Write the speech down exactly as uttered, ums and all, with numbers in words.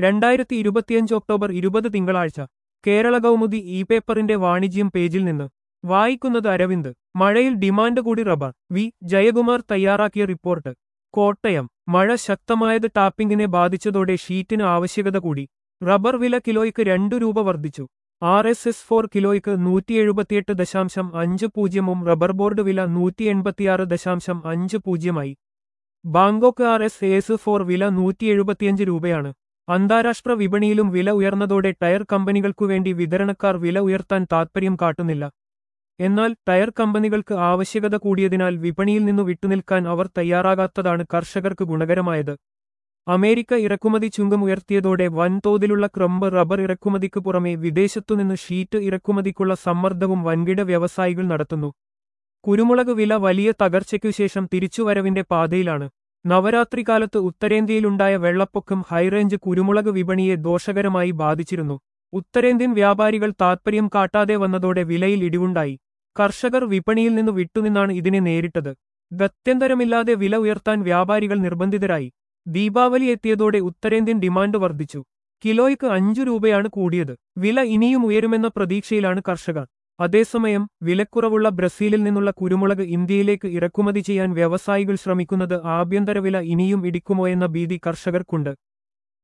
രണ്ടായിരത്തി ഇരുപത്തിയഞ്ച് ഒക്ടോബർ ഇരുപത് തിങ്കളാഴ്ച കേരള കൗമുദി ഇ പേപ്പറിന്റെ വാണിജ്യം പേജിൽ നിന്ന് വായിക്കുന്നത് അരവിന്ദ്. മഴയിൽ ഡിമാൻഡ് കൂടി റബ്ബർ. വി ജയകുമാർ തയ്യാറാക്കിയ റിപ്പോർട്ട്. കോട്ടയം. മഴ ശക്തമായത് ടാപ്പിംഗിനെ ബാധിച്ചതോടെ ഷീറ്റിന് ആവശ്യകത കൂടി. റബ്ബർ വില കിലോയ്ക്ക് രണ്ടു രൂപ വർദ്ധിച്ചു. ആർ എസ് എസ് ഫോർ കിലോയ്ക്ക് നൂറ്റി എഴുപത്തിയെട്ട് ദശാംശം അഞ്ച് പൂജ്യമും റബ്ബർ ബോർഡ് വില നൂറ്റി എൺപത്തിയാറ് ദശാംശം അഞ്ച് പൂജ്യമായി. Bangkok R S S four വില നൂറ്റി എഴുപത്തിയഞ്ച് രൂപയാണ്. അന്താരാഷ്ട്ര വിപണിയിലും വില ഉയർന്നതോടെ ടയർ കമ്പനികൾക്കുവേണ്ടി വിതരണക്കാർ വില ഉയർത്താൻ താൽപ്പര്യം കാട്ടുന്നില്ല. എന്നാൽ ടയർ കമ്പനികൾക്ക് ആവശ്യകത കൂടിയതിനാൽ വിപണിയിൽ നിന്നു വിട്ടുനിൽക്കാൻ അവർ തയ്യാറാകാത്തതാണ് കർഷകർക്ക് ഗുണകരമായത്. അമേരിക്ക ഇറക്കുമതി ചുങ്കം ഉയർത്തിയതോടെ വൻതോതിലുള്ള ക്രംബ് റബ്ബർ ഇറക്കുമതിക്ക് പുറമെ വിദേശത്തുനിന്ന് ഷീറ്റ് ഇറക്കുമതിക്കുള്ള സമ്മർദ്ദവും വൻകിട വ്യവസായികൾ നടത്തുന്നു. കുരുമുളക് വില വലിയ തകർച്ചയ്ക്കുശേഷം തിരിച്ചുവരവിന്റെ പാതയിലാണ്. നവരാത്രി കാലത്ത് ഉത്തരേന്ത്യയിലുണ്ടായ വെള്ളപ്പൊക്കം ഹൈറേഞ്ച് കുരുമുളക് വിപണിയെ ദോഷകരമായി ബാധിച്ചിരുന്നു. ഉത്തരേന്ത്യൻ വ്യാപാരികൾ താൽപ്പര്യം കാട്ടാതെ വന്നതോടെ വിലയിൽ ഇടിവുണ്ടായി. കർഷകർ വിപണിയിൽ നിന്നു വിട്ടുനിന്നാണ് ഇതിനെ നേരിട്ടത്. ഗത്യന്തരമില്ലാതെ വില ഉയർത്താൻ വ്യാപാരികൾ നിർബന്ധിതരായി. ദീപാവലി എത്തിയതോടെ ഉത്തരേന്ത്യൻ ഡിമാൻഡ് വർദ്ധിച്ചു. കിലോയ്ക്ക് അഞ്ചു രൂപയാണ് കൂടിയത്. വില ഇനിയും ഉയരുമെന്ന പ്രതീക്ഷയിലാണ് കർഷകർ. അതേസമയം വിലക്കുറവുള്ള ബ്രസീലിൽ നിന്നുള്ള കുരുമുളക് ഇന്ത്യയിലേക്ക് ഇറക്കുമതി ചെയ്യാൻ വ്യവസായികൾ ശ്രമിക്കുന്നത് ആഭ്യന്തര വില ഇനിയും ഇടിക്കുമോയെന്ന ഭീതി കർഷകർക്കുണ്ട്.